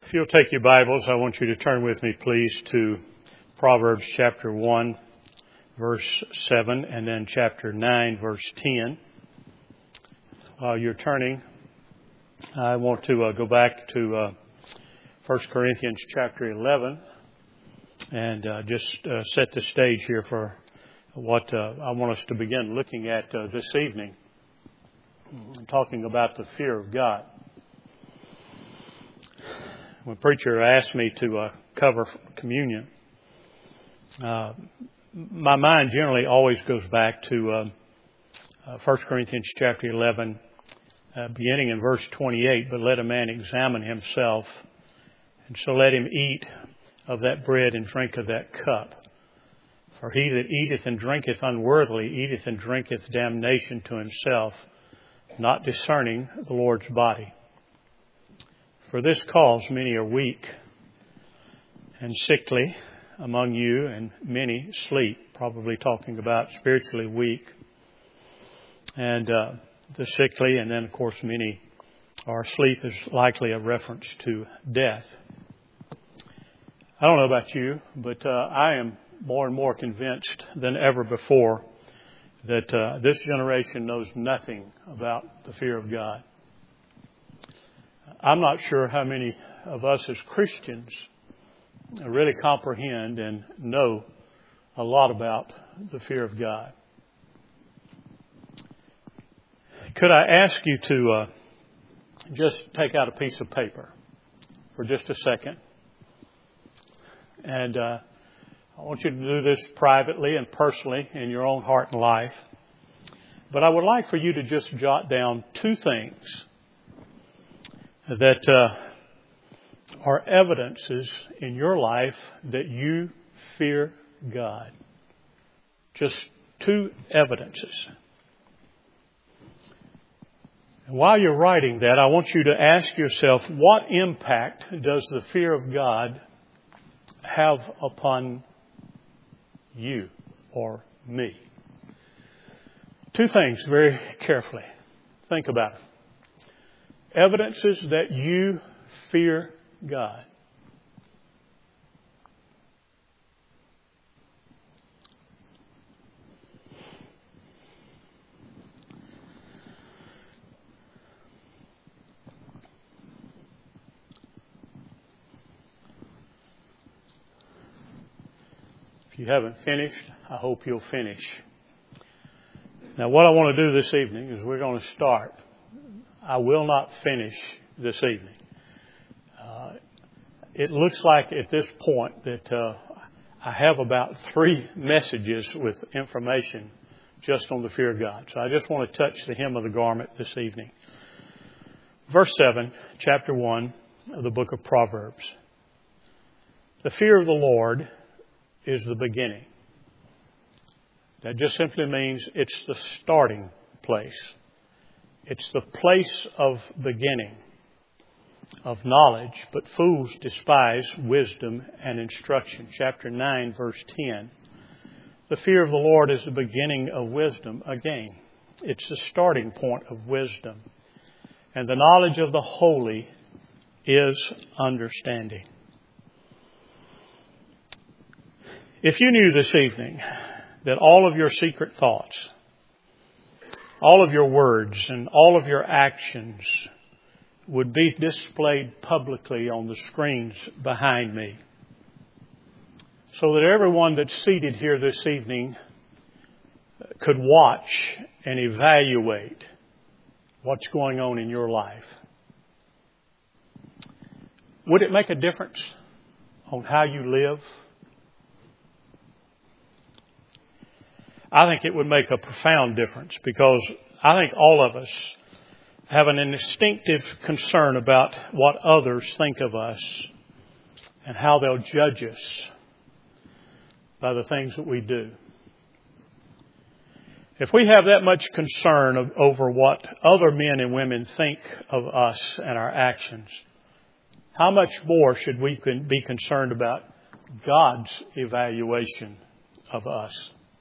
If you'll take your Bibles, I want you to turn with me, please, to Proverbs chapter 1, verse 7, and then chapter 9, verse 10. While you're turning, I want to go back to 1 Corinthians chapter 11 and just set the stage here for what I want us to begin looking at this evening. I'm talking about the fear of God. When a preacher asked me to cover communion, my mind generally always goes back to 1 Corinthians chapter 11, beginning in verse 28, but let a man examine himself, and so let him eat of that bread and drink of that cup. For he that eateth and drinketh unworthily eateth and drinketh damnation to himself, not discerning the Lord's body. For this cause many are weak and sickly among you, and many sleep, probably talking about spiritually weak, and the sickly, and then, of course, many are asleep is likely a reference to death. I don't know about you, but I am more and more convinced than ever before that this generation knows nothing about the fear of God. I'm not sure how many of us as Christians really comprehend and know a lot about the fear of God. Could I ask you to just take out a piece of paper for just a second? And I want you to do this privately and personally in your own heart and life. But I would like for you to just jot down two things that are evidences in your life that you fear God. Just two evidences. And while you're writing that, I want you to ask yourself, what impact does the fear of God have upon you or me? Two things very carefully. Think about it. Evidences that you fear God. If you haven't finished, I hope you'll finish. Now, what I want to do this evening is we're going to start. I will not finish this evening. It looks like at this point that I have about 3 messages with information just on the fear of God. So I just want to touch the hem of the garment this evening. Verse 7, chapter 1 of the book of Proverbs. The fear of the Lord is the beginning. That just simply means it's the starting place. It's the place of beginning, of knowledge, but fools despise wisdom and instruction. Chapter 9, verse 10. The fear of the Lord is the beginning of wisdom. Again, it's the starting point of wisdom. And the knowledge of the holy is understanding. If you knew this evening that all of your secret thoughts, all of your words and all of your actions would be displayed publicly on the screens behind me, so that everyone that's seated here this evening could watch and evaluate what's going on in your life, would it make a difference on how you live? I think it would make a profound difference, because I think all of us have an instinctive concern about what others think of us and how they'll judge us by the things that we do. If we have that much concern over what other men and women think of us and our actions, how much more should we be concerned about God's evaluation of us?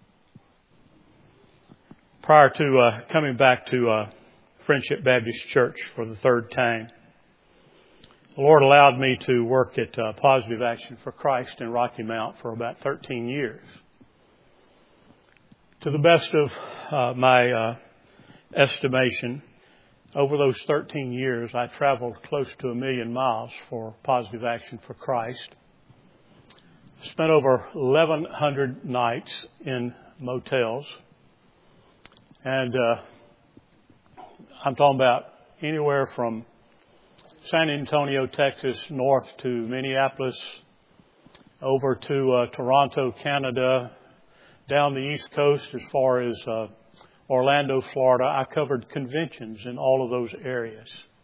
Prior to coming back to Friendship Baptist Church for the third time, The Lord allowed me to work at Positive Action for Christ in Rocky Mount for about 13 years. To the best of my estimation, over those 13 years, I traveled close to 1 million miles for Positive Action for Christ. Spent over 1,100 nights in motels. And I'm talking about anywhere from San Antonio, Texas, north to Minneapolis, over to Toronto, Canada, down the East Coast as far as Orlando, Florida. I covered conventions in all of those areas.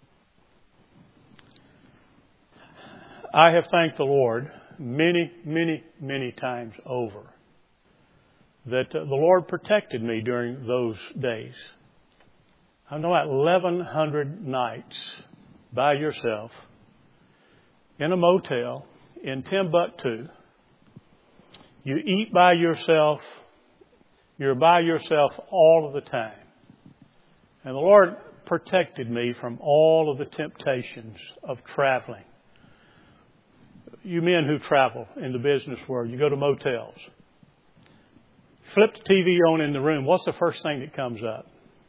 I have thanked the Lord many, many, many times over that the Lord protected me during those days. I know at 1,100 nights by yourself in a motel in Timbuktu. You eat by yourself. You're by yourself all of the time. And the Lord protected me from all of the temptations of traveling. You men who travel in the business world, you go to motels. Flip the TV on in the room. What's the first thing that comes up?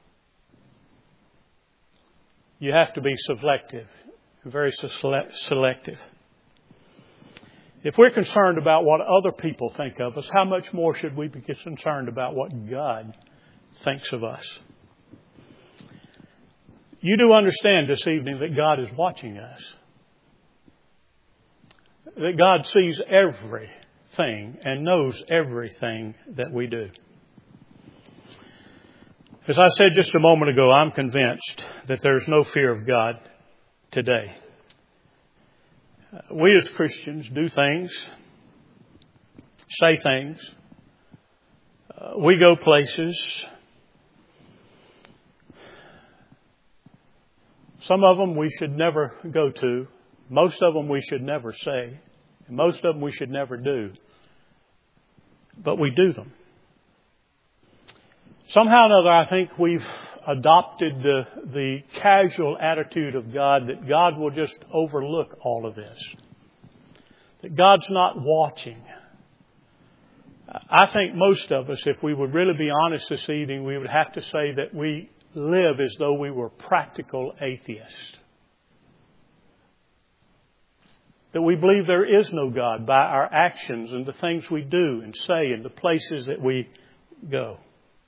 You have to be selective, very selective. If we're concerned about what other people think of us, how much more should we be concerned about what God thinks of us? You do understand this evening that God is watching us. That God sees everything and knows everything that we do. As I said just a moment ago, I'm convinced that there's no fear of God today. We as Christians do things, say things. We go places. Some of them we should never go to. Most of them we should never say. And most of them we should never do. But we do them. Somehow or another, I think we've adopted the casual attitude of God that God will just overlook all of this. That God's not watching. I think most of us, if we would really be honest this evening, we would have to say that we live as though we were practical atheists. That we believe there is no God by our actions and the things we do and say and the places that we go.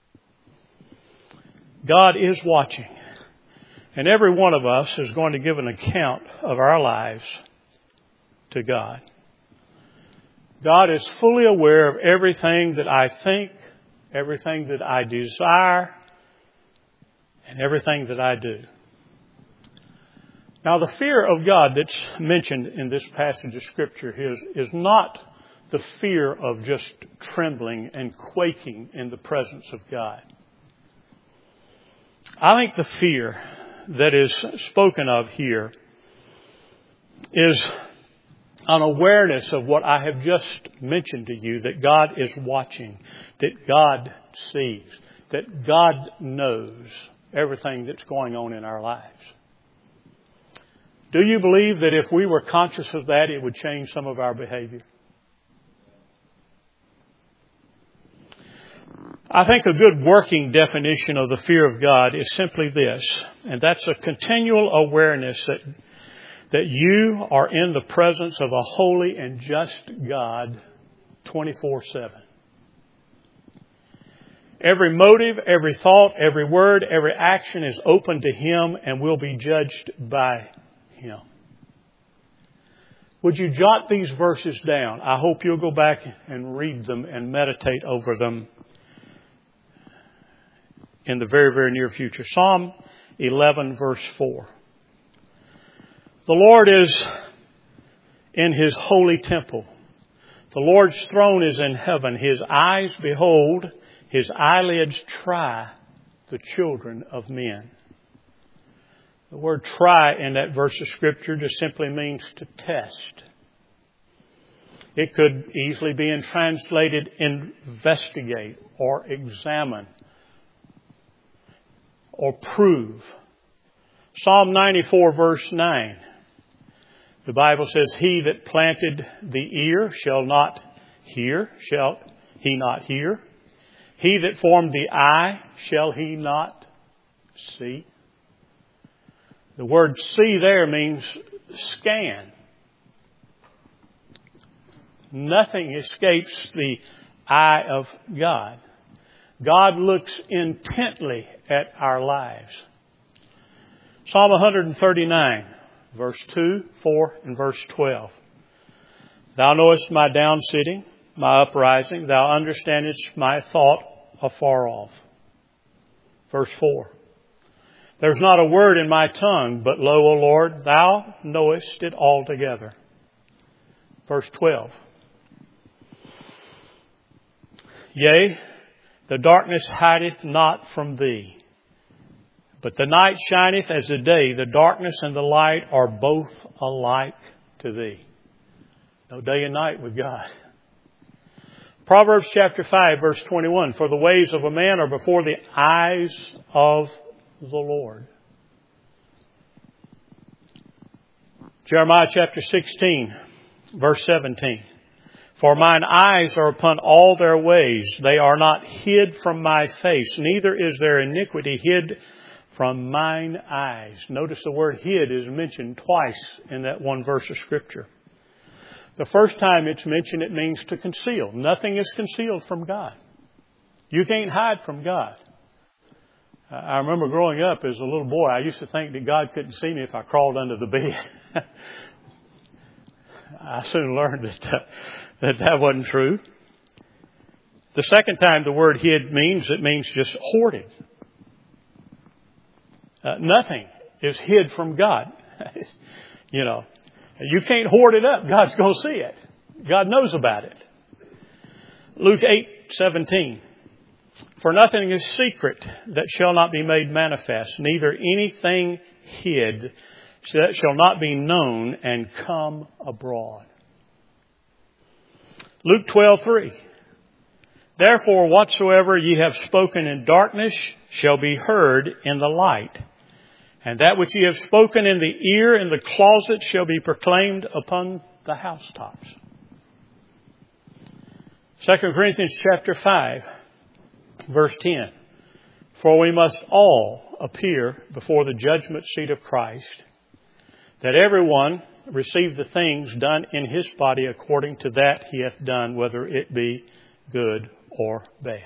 God is watching. And every one of us is going to give an account of our lives to God. God is fully aware of everything that I think, everything that I desire, and everything that I do. Now, the fear of God that's mentioned in this passage of Scripture is not the fear of just trembling and quaking in the presence of God. I think the fear that is spoken of here is an awareness of what I have just mentioned to you, that God is watching, that God sees, that God knows everything that's going on in our lives. Do you believe that if we were conscious of that, it would change some of our behavior? I think a good working definition of the fear of God is simply this, and that's a continual awareness that you are in the presence of a holy and just God 24/7. Every motive, every thought, every word, every action is open to Him and will be judged by Him. Would you jot these verses down? I hope you'll go back and read them and meditate over them in the very, very near future. Psalm 11, verse 4. The Lord is in His holy temple. The Lord's throne is in heaven. His eyes behold, His eyelids try the children of men. The word try in that verse of Scripture just simply means to test. It could easily be translated investigate or examine or prove. Psalm 94 verse 9 The Bible says, he that planted the ear shall not hear, shall he not hear? He that formed the eye, shall he not see? The word see there means scan. Nothing escapes the eye of God. God looks intently at our lives. Psalm 139, verse 2, 4, and verse 12. Thou knowest my down sitting, my uprising. Thou understandest my thought afar off. Verse 4. There's not a word in my tongue, but lo, O Lord, thou knowest it altogether. Verse 12. Yea, the darkness hideth not from thee, but the night shineth as the day. The darkness and the light are both alike to thee. No day and night with God. Proverbs chapter 5, verse 21. For the ways of a man are before the eyes of the Lord. Jeremiah chapter 16, verse 17. For mine eyes are upon all their ways. They are not hid from my face, neither is their iniquity hid from mine eyes. Notice the word hid is mentioned twice in that one verse of Scripture. The first time it's mentioned, it means to conceal. Nothing is concealed from God. You can't hide from God. I remember growing up as a little boy, I used to think that God couldn't see me if I crawled under the bed. I soon learned that wasn't true. The second time the word hid it means just hoarded. Nothing is hid from God. You know, you can't hoard it up. God's going to see it. God knows about it. Luke 8:17. For nothing is secret that shall not be made manifest, neither anything hid that shall not be known and come abroad. Luke 12:3. Therefore, whatsoever ye have spoken in darkness shall be heard in the light. And that which ye have spoken in the ear in the closet shall be proclaimed upon the housetops. 2 Corinthians chapter 5, verse 10. For we must all appear before the judgment seat of Christ, that everyone receive the things done in his body according to that he hath done, whether it be good or bad.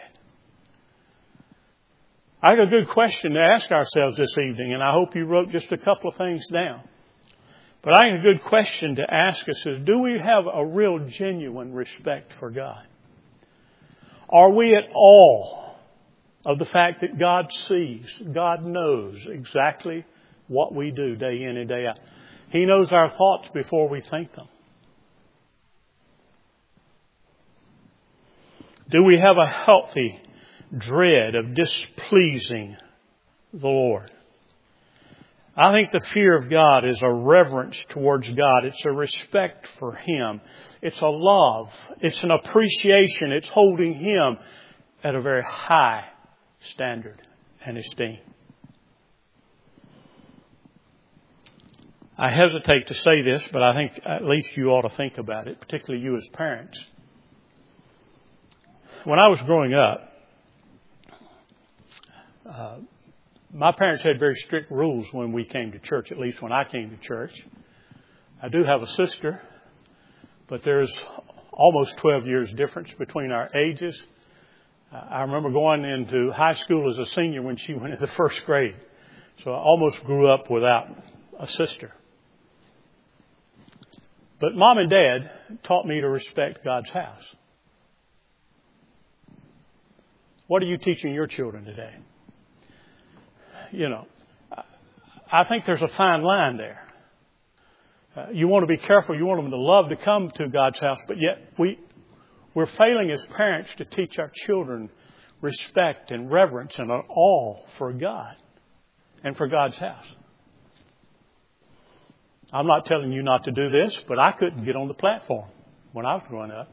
I got a good question to ask ourselves this evening, and I hope you wrote just a couple of things down. But I think a good question to ask us is, do we have a real genuine respect for God? Are we at all of the fact that God sees, God knows exactly what we do day in and day out? He knows our thoughts before we think them. Do we have a healthy dread of displeasing the Lord? I think the fear of God is a reverence towards God. It's a respect for Him. It's a love. It's an appreciation. It's holding Him at a very high standard and esteem. I hesitate to say this, but I think at least you ought to think about it, particularly you as parents. When I was growing up, my parents had very strict rules when we came to church, at least when I came to church. I do have a sister, but there's almost 12 years difference between our ages. I remember going into high school as a senior when she went into first grade. So I almost grew up without a sister. But Mom and Dad taught me to respect God's house. What are you teaching your children today? You know, I think there's a fine line there. You want to be careful. You want them to love to come to God's house, but yet we're failing as parents to teach our children respect and reverence and an awe for God and for God's house. I'm not telling you not to do this, but I couldn't get on the platform when I was growing up.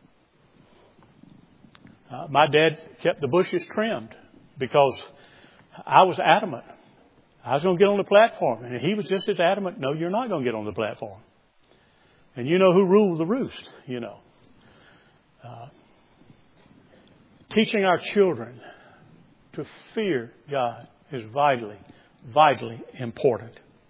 My dad kept the bushes trimmed because I was adamant. I was going to get on the platform. And he was just as adamant, no, you're not going to get on the platform. And you know who ruled the roost, you know. Teaching our children to fear God is vitally, vitally important.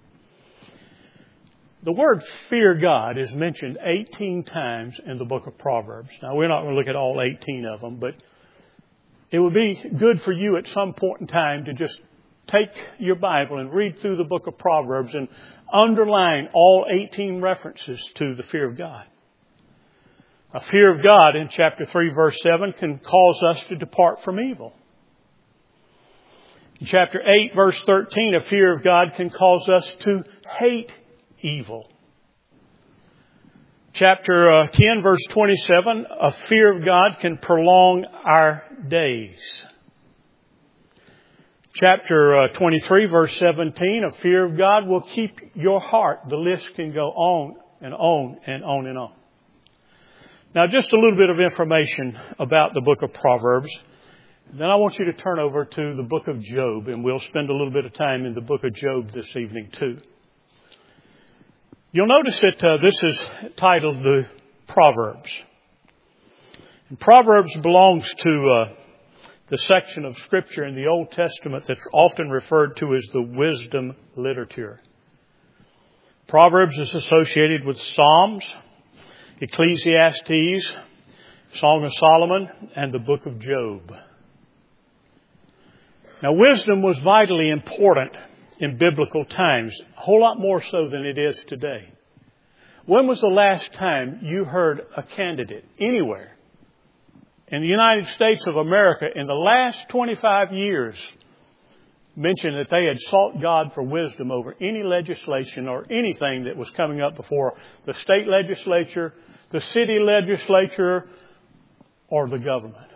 The word fear God is mentioned 18 times in the book of Proverbs. Now, we're not going to look at all 18 of them, but it would be good for you at some point in time to just take your Bible and read through the book of Proverbs and underline all 18 references to the fear of God. A fear of God in chapter 3, verse 7 can cause us to depart from evil. In chapter 8, verse 13, a fear of God can cause us to hate evil. Chapter 10, verse 27, a fear of God can prolong our days. Chapter 23, verse 17, a fear of God will keep your heart. The list can go on and on and on and on. Now, just a little bit of information about the book of Proverbs. Then I want you to turn over to the book of Job, and we'll spend a little bit of time in the book of Job this evening too. You'll notice that this is titled the Proverbs. And Proverbs belongs to the section of Scripture in the Old Testament that's often referred to as the wisdom literature. Proverbs is associated with Psalms, Ecclesiastes, Song of Solomon, and the book of Job. Now, wisdom was vitally important in biblical times, a whole lot more so than it is today. When was the last time you heard a candidate anywhere in the United States of America in the last 25 years mention that they had sought God for wisdom over any legislation or anything that was coming up before the state legislature, the city legislature, or the government?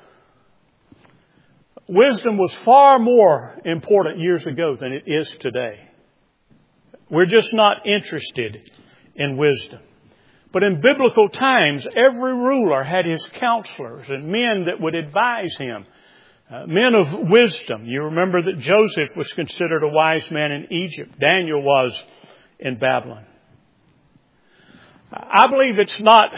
Wisdom was far more important years ago than it is today. We're just not interested in wisdom. But in biblical times, every ruler had his counselors and men that would advise him. Men of wisdom. You remember that Joseph was considered a wise man in Egypt. Daniel was in Babylon. I believe it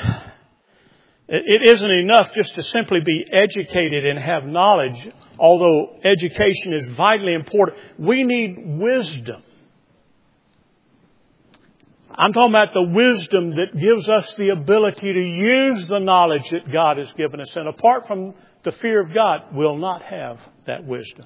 isn't enough just to simply be educated and have knowledge. Although education is vitally important, we need wisdom. I'm talking about the wisdom that gives us the ability to use the knowledge that God has given us. And apart from the fear of God, we'll not have that wisdom.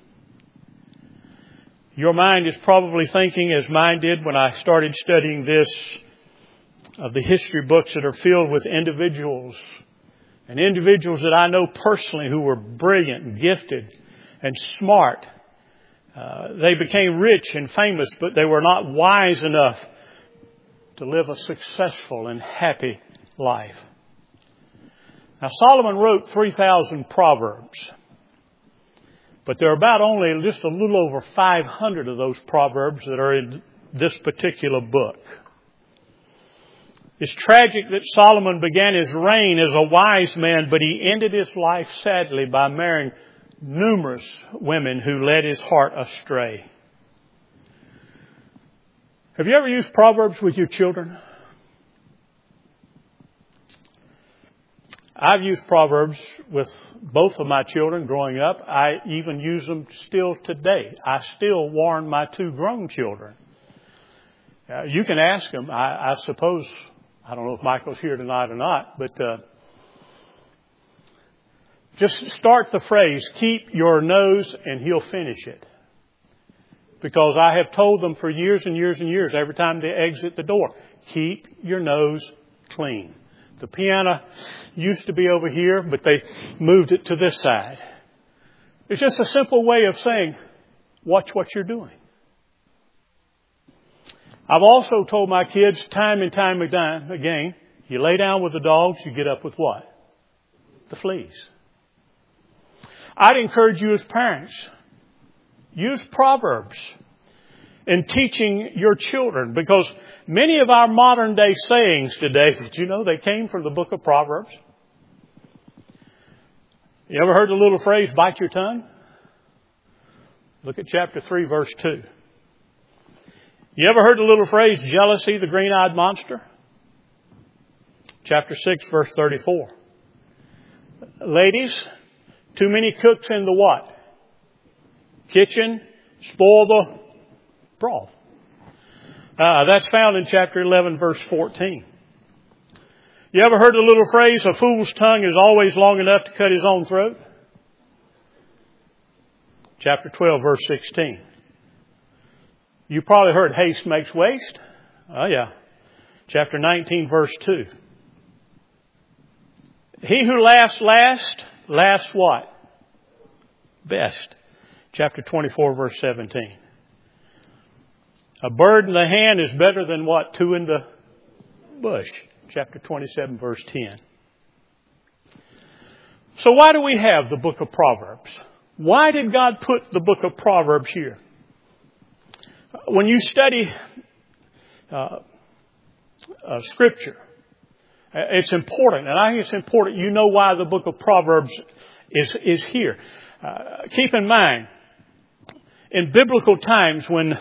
Your mind is probably thinking, as mine did when I started studying this, of the history books that are filled with individuals. And individuals that I know personally who were brilliant and gifted and smart. They became rich and famous, but they were not wise enough to live a successful and happy life. Now, Solomon wrote 3,000 Proverbs. But there are about only just a little over 500 of those Proverbs that are in this particular book. It's tragic that Solomon began his reign as a wise man, but he ended his life sadly by marrying numerous women who led his heart astray. Have you ever used Proverbs with your children? I've used Proverbs with both of my children growing up. I even use them still today. I still warn my 2 grown children. You can ask them. I suppose, I don't know if Michael's here tonight or not, but just start the phrase, keep your nose and he'll finish it. Because I have told them for years and years and years, every time they exit the door, keep your nose clean. The piano used to be over here, but they moved it to this side. It's just a simple way of saying, watch what you're doing. I've also told my kids time and time again, you lay down with the dogs, you get up with what? The fleas. I'd encourage you as parents, use Proverbs in teaching your children, because many of our modern day sayings today, did you know they came from the book of Proverbs? You ever heard the little phrase, bite your tongue? Look at chapter 3, verse 2. You ever heard the little phrase, jealousy, the green-eyed monster? Chapter 6, verse 34. Ladies, too many cooks in the what? Kitchen spoil the broth. That's found in chapter 11, verse 14. You ever heard the little phrase, a fool's tongue is always long enough to cut his own throat? Chapter 12, verse 16. You probably heard haste makes waste. Oh yeah. Chapter 19, verse 2. He who laughs laughs what? Best. Chapter 24, verse 17. A bird in the hand is better than what? Two in the bush. Chapter 27, verse 10. So why do we have the book of Proverbs? Why did God put the book of Proverbs here? When you study Scripture, it's important, and I think it's important you know why the book of Proverbs is here. Keep in mind, in biblical times when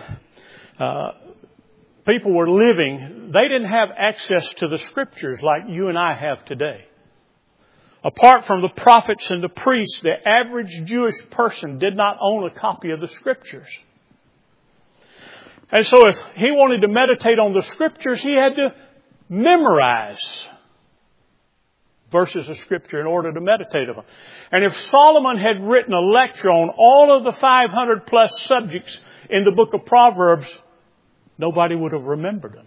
people were living, they didn't have access to the Scriptures like you and I have today. Apart from the prophets and the priests, the average Jewish person did not own a copy of the Scriptures. And so if he wanted to meditate on the Scriptures, he had to memorize verses of Scripture in order to meditate on them. And if Solomon had written a lecture on all of the 500 plus subjects in the book of Proverbs, nobody would have remembered them.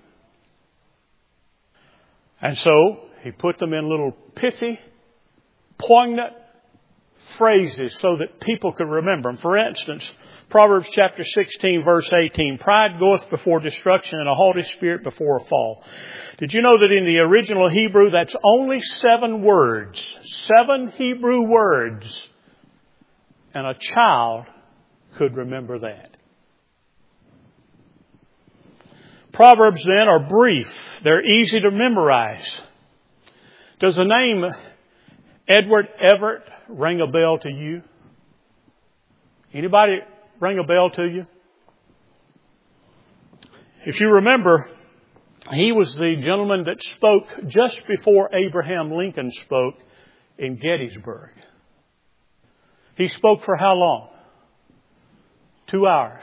And so he put them in little pithy, poignant phrases so that people could remember them. For instance, Proverbs chapter 16, verse 18, pride goeth before destruction and a haughty spirit before a fall. Did you know that in the original Hebrew, that's only 7 words, 7 Hebrew words, and a child could remember that. Proverbs then are brief. They're easy to memorize. Does the name Edward Everett ring a bell to you? Anybody ring a bell to you? If you remember, he was the gentleman that spoke just before Abraham Lincoln spoke in Gettysburg. He spoke for how long? 2 hours.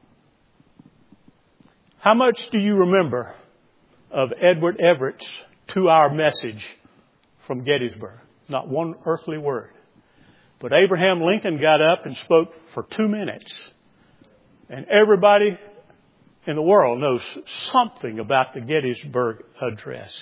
How much do you remember of Edward Everett's 2-hour message from Gettysburg? Not one earthly word. But Abraham Lincoln got up and spoke for 2 minutes. And everybody in the world knows something about the Gettysburg Address.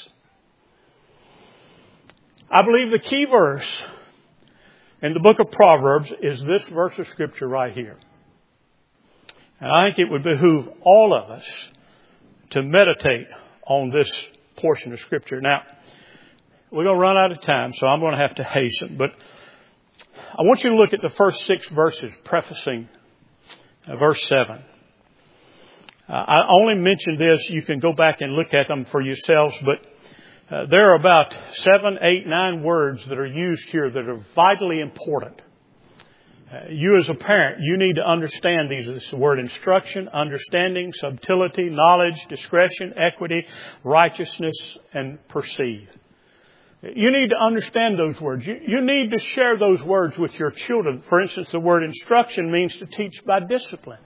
I believe the key verse in the book of Proverbs is this verse of Scripture right here. And I think it would behoove all of us to meditate on this portion of Scripture. Now, we're going to run out of time, so I'm going to have to hasten. But I want you to look at the first 6 verses, prefacing verse 7. I only mentioned this. You can go back and look at them for yourselves. But there are about 7, 8, 9 words that are used here that are vitally important. You as a parent, you need to understand these. It's the word instruction, understanding, subtlety, knowledge, discretion, equity, righteousness, and perceive. You need to understand those words. You need to share those words with your children. For instance, the word instruction means to teach by discipline.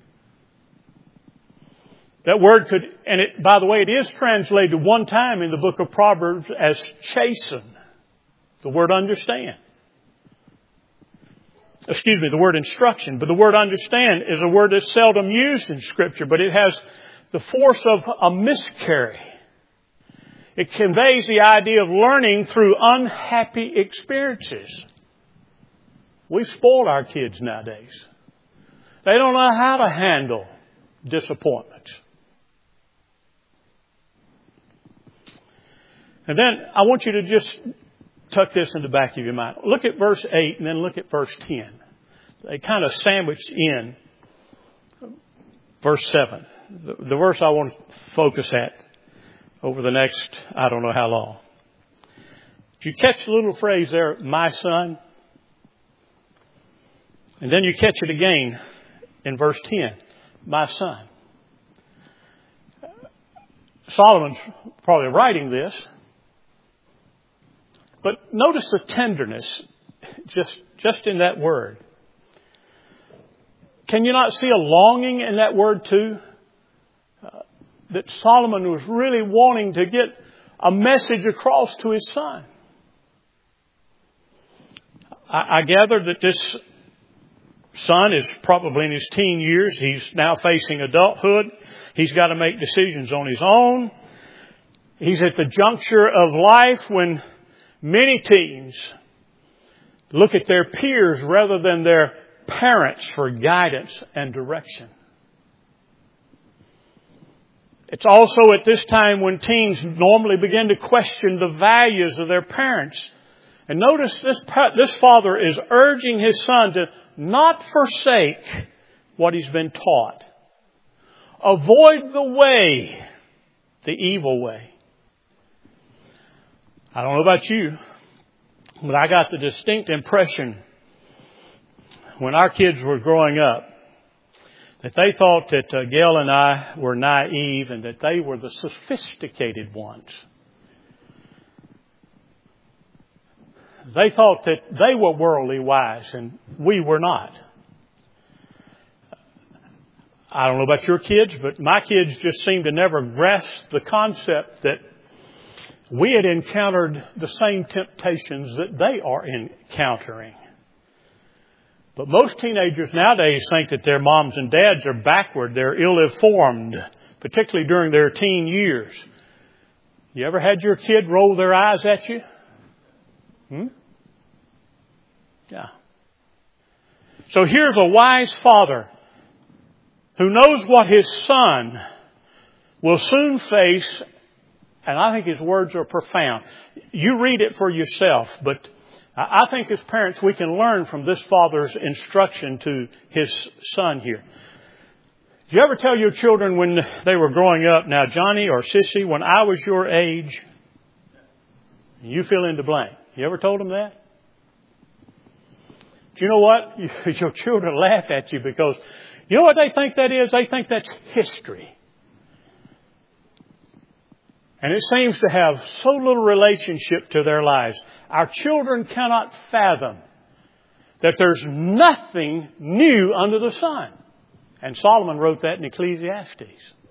That word could, and it, by the way, it is translated one time in the book of Proverbs as chasten. The word understand. The word instruction. But the word understand is a word that's seldom used in Scripture, but it has the force of a miscarry. It conveys the idea of learning through unhappy experiences. We've spoiled our kids nowadays. They don't know how to handle disappointments. And then I want you to just tuck this in the back of your mind. Look at verse 8 and then look at verse 10. They kind of sandwiched in verse 7. The verse I want to focus at over the next, I don't know how long. Did you catch the little phrase there, my son? And then you catch it again in verse 10, my son. Solomon's probably writing this But notice the tenderness just in that word. Can you not see a longing in that word too? That Solomon was really wanting to get a message across to his son. I gather that this son is probably in his teen years. He's now facing adulthood. He's got to make decisions on his own. He's at the juncture of life when many teens look at their peers rather than their parents for guidance and direction. It's also at this time when teens normally begin to question the values of their parents. And notice this father is urging his son to not forsake what he's been taught. Avoid the way, the evil way. I don't know about you, but I got the distinct impression when our kids were growing up that they thought that Gail and I were naive and that they were the sophisticated ones. They thought that they were worldly wise and we were not. I don't know about your kids, but my kids just seemed to never grasp the concept that we had encountered the same temptations that they are encountering. But most teenagers nowadays think that their moms and dads are backward, they're ill-informed, particularly during their teen years. You ever had your kid roll their eyes at you? Yeah. So here's a wise father who knows what his son will soon face, and I think his words are profound. You read it for yourself, but I think as parents we can learn from this father's instruction to his son here. Do you ever tell your children when they were growing up, now Johnny or Sissy, when I was your age, you fill in the blank. You ever told them that? Do you know what? Your children laugh at you because you know what they think that is? They think that's history. And it seems to have so little relationship to their lives. Our children cannot fathom that there's nothing new under the sun. And Solomon wrote that in Ecclesiastes.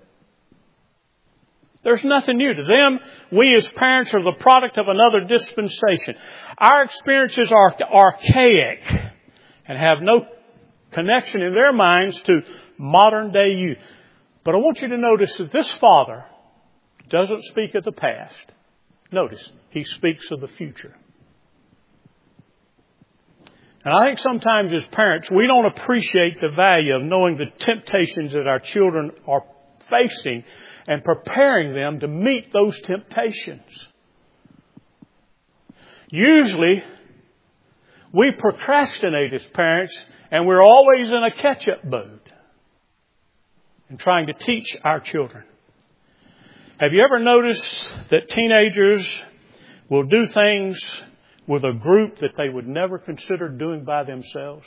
There's nothing new to them. We as parents are the product of another dispensation. Our experiences are archaic and have no connection in their minds to modern day youth. But I want you to notice that this father doesn't speak of the past. Notice, he speaks of the future. And I think sometimes as parents, we don't appreciate the value of knowing the temptations that our children are facing and preparing them to meet those temptations. Usually, we procrastinate as parents and we're always in a catch-up mode in trying to teach our children. Have you ever noticed that teenagers will do things with a group that they would never consider doing by themselves?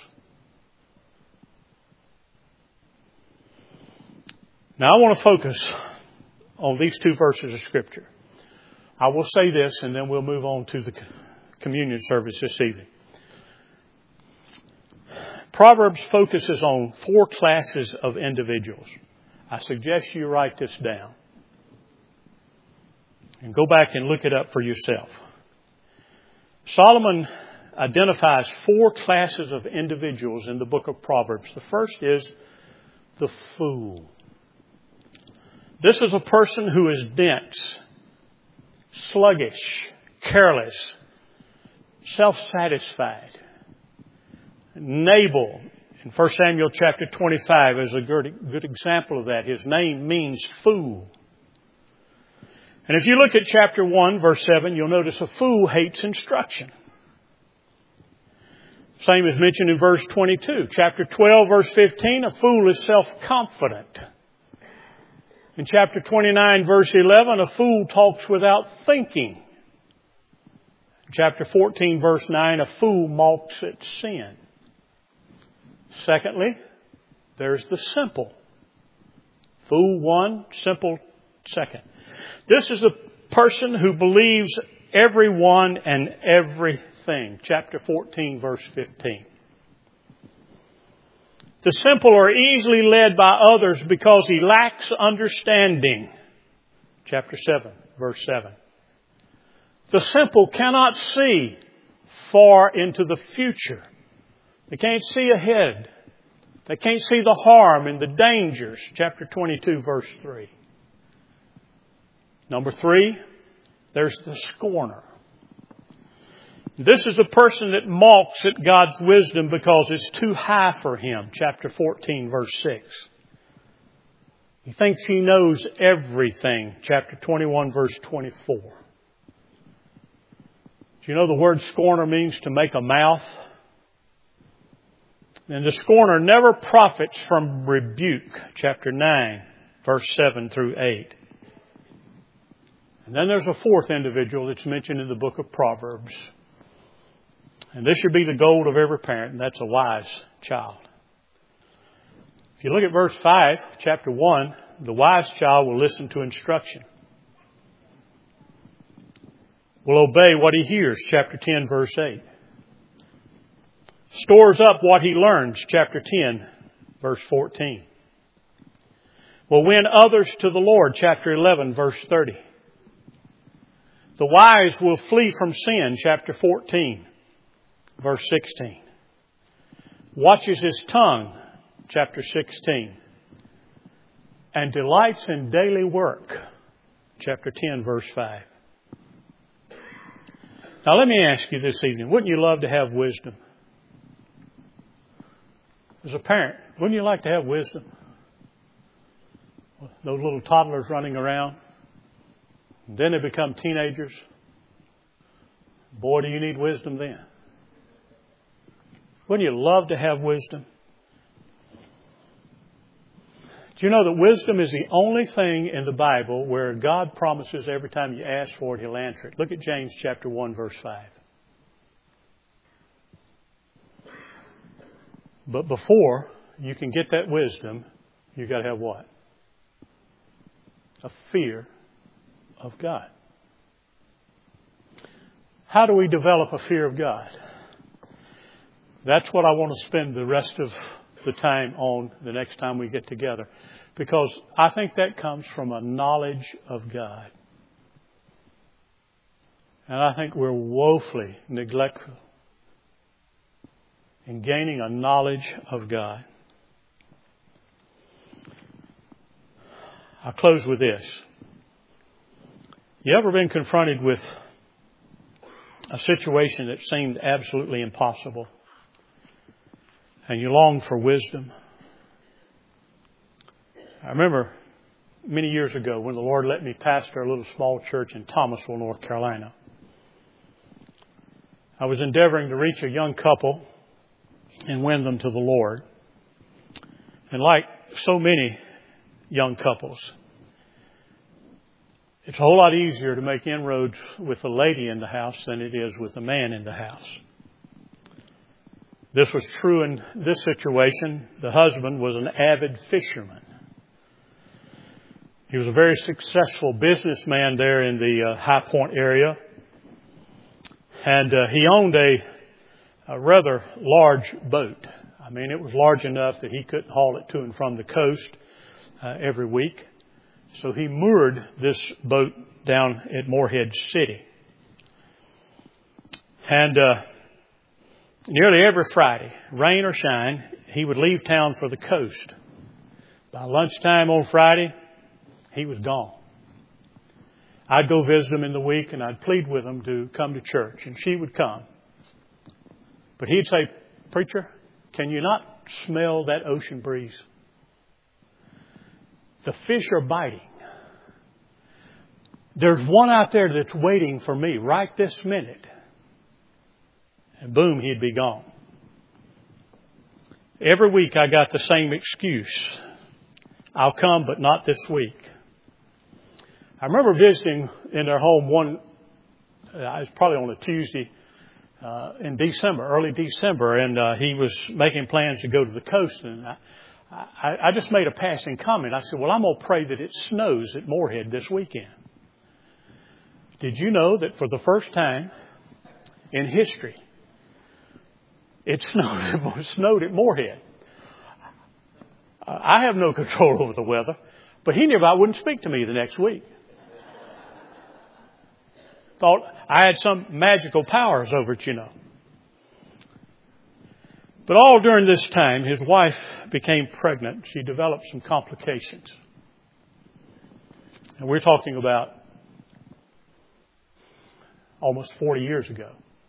Now I want to focus on these two verses of Scripture. I will say this and then we'll move on to the communion service this evening. Proverbs focuses on 4 classes of individuals. I suggest you write this down and go back and look it up for yourself. Solomon identifies 4 classes of individuals in the book of Proverbs. The first is the fool. This is a person who is dense, sluggish, careless, self-satisfied. Nabal in 1 Samuel chapter 25 is a good example of that. His name means fool. And if you look at chapter 1, verse 7, you'll notice a fool hates instruction. Same is mentioned in verse 22. Chapter 12, verse 15, a fool is self-confident. In chapter 29, verse 11, a fool talks without thinking. In chapter 14, verse 9, a fool mocks at sin. Secondly, there's the simple. Fool 1, simple 2nd. This is a person who believes everyone and everything. Chapter 14, verse 15. The simple are easily led by others because he lacks understanding. Chapter 7, verse 7. The simple cannot see far into the future. They can't see ahead. They can't see the harm and the dangers. Chapter 22, verse 3. Number 3, there's the scorner. This is a person that mocks at God's wisdom because it's too high for him. Chapter 14, verse 6. He thinks he knows everything. Chapter 21, verse 24. Do you know the word scorner means to make a mouth? And the scorner never profits from rebuke. Chapter 9, verse 7 through 8. And then there's a fourth individual that's mentioned in the book of Proverbs. And this should be the goal of every parent, and that's a wise child. If you look at verse 5, chapter 1, the wise child will listen to instruction. Will obey what he hears, chapter 10, verse 8. Stores up what he learns, chapter 10, verse 14. Will win others to the Lord, chapter 11, verse 30. The wise will flee from sin, chapter 14, verse 16. Watches his tongue, chapter 16. And delights in daily work, chapter 10, verse 5. Now let me ask you this evening, wouldn't you love to have wisdom? As a parent, wouldn't you like to have wisdom? Those little toddlers running around. And then they become teenagers. Boy, do you need wisdom then. Wouldn't you love to have wisdom? Do you know that wisdom is the only thing in the Bible where God promises every time you ask for it, He'll answer it? Look at James chapter 1, verse 5. But before you can get that wisdom, you've got to have what? A fear of God. How do we develop a fear of God? That's what I want to spend the rest of the time on the next time we get together. Because I think that comes from a knowledge of God. And I think we're woefully neglectful in gaining a knowledge of God. I'll close with this. You ever been confronted with a situation that seemed absolutely impossible and you longed for wisdom? I remember many years ago when the Lord let me pastor a little small church in Thomasville, North Carolina. I was endeavoring to reach a young couple and win them to the Lord. And like so many young couples, it's a whole lot easier to make inroads with a lady in the house than it is with a man in the house. This was true in this situation. The husband was an avid fisherman. He was a very successful businessman there in the High Point area. And he owned a rather large boat. I mean, it was large enough that he couldn't haul it to and from the coast every week. So he moored this boat down at Morehead City. And nearly every Friday, rain or shine, he would leave town for the coast. By lunchtime on Friday, he was gone. I'd go visit him in the week and I'd plead with him to come to church. And she would come. But he'd say, "Preacher, can you not smell that ocean breeze? The fish are biting. There's one out there that's waiting for me right this minute." And boom, he'd be gone. Every week I got the same excuse. "I'll come, but not this week." I remember visiting in their home it was probably on a Tuesday in December, early December, and he was making plans to go to the coast. And I just made a passing comment. I said, "Well, I'm going to pray that it snows at Morehead this weekend." Did you know that for the first time in history, it snowed at Moorhead? I have no control over the weather, but he knew I wouldn't speak to me the next week. Thought I had some magical powers over it, you know. But all during this time, his wife became pregnant. She developed some complications. And we're talking about almost 40 years ago.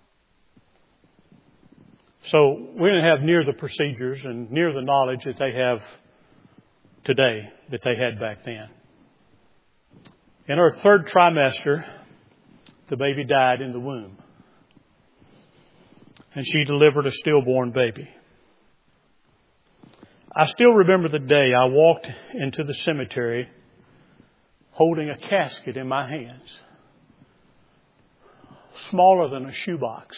So we didn't have near the procedures and near the knowledge that they have today that they had back then. In her third trimester, the baby died in the womb. And she delivered a stillborn baby. I still remember the day I walked into the cemetery holding a casket in my hands, smaller than a shoebox.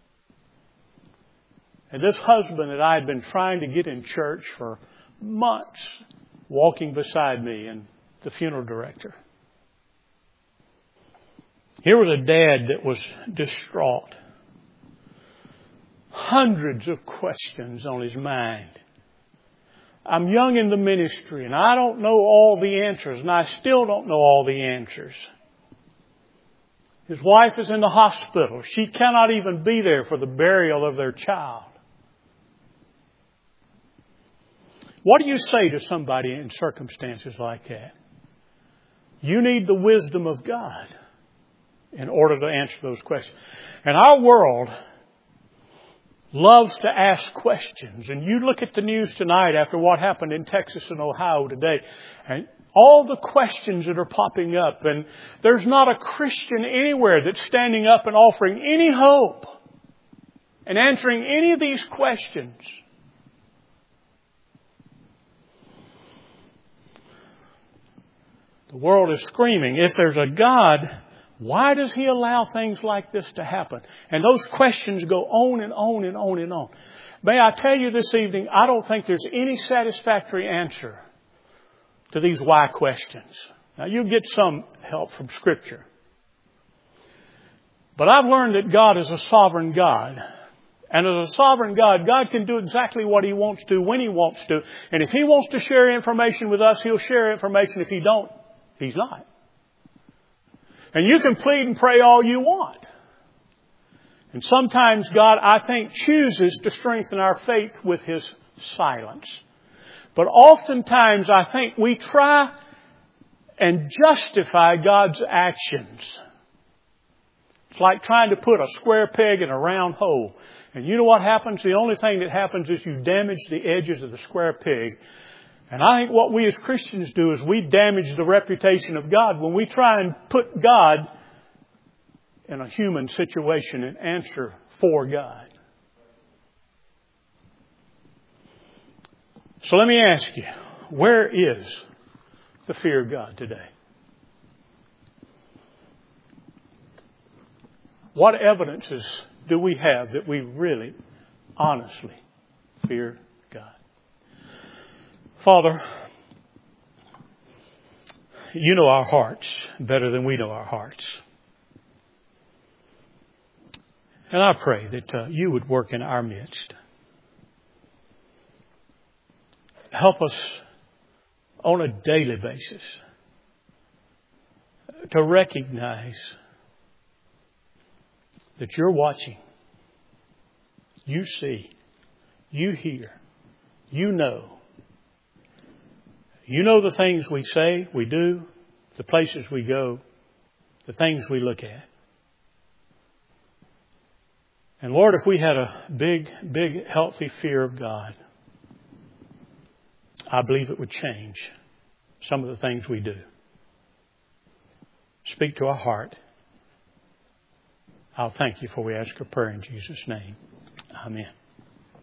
And this husband that I had been trying to get in church for months, walking beside me, and the funeral director. Here was a dad that was distraught. Hundreds of questions on his mind. I'm young in the ministry and I don't know all the answers, and I still don't know all the answers. His wife is in the hospital. She cannot even be there for the burial of their child. What do you say to somebody in circumstances like that? You need the wisdom of God in order to answer those questions. And our world loves to ask questions. And you look at the news tonight after what happened in Texas and Ohio today, and all the questions that are popping up, and there's not a Christian anywhere that's standing up and offering any hope and answering any of these questions. The world is screaming, if there's a God, why does He allow things like this to happen? And those questions go on and on and on and on. May I tell you this evening, I don't think there's any satisfactory answer to these why questions. Now, you get some help from Scripture. But I've learned that God is a sovereign God. And as a sovereign God, God can do exactly what He wants to when He wants to. And if He wants to share information with us, He'll share information. If He don't, He's not. And you can plead and pray all you want. And sometimes God, I think, chooses to strengthen our faith with His silence. But oftentimes, I think we try and justify God's actions. It's like trying to put a square peg in a round hole. And you know what happens? The only thing that happens is you damage the edges of the square peg. And I think what we as Christians do is we damage the reputation of God when we try and put God in a human situation and answer for God. So let me ask you, where is the fear of God today? What evidences do we have that we really, honestly fear God? Father, You know our hearts better than we know our hearts. And I pray that You would work in our midst. Help us on a daily basis to recognize that You're watching. You see. You hear. You know. You know the things we say, we do, the places we go, the things we look at. And Lord, if we had a big, healthy fear of God, I believe it would change some of the things we do. Speak to our heart. I'll thank You for we ask a prayer in Jesus' name. Amen.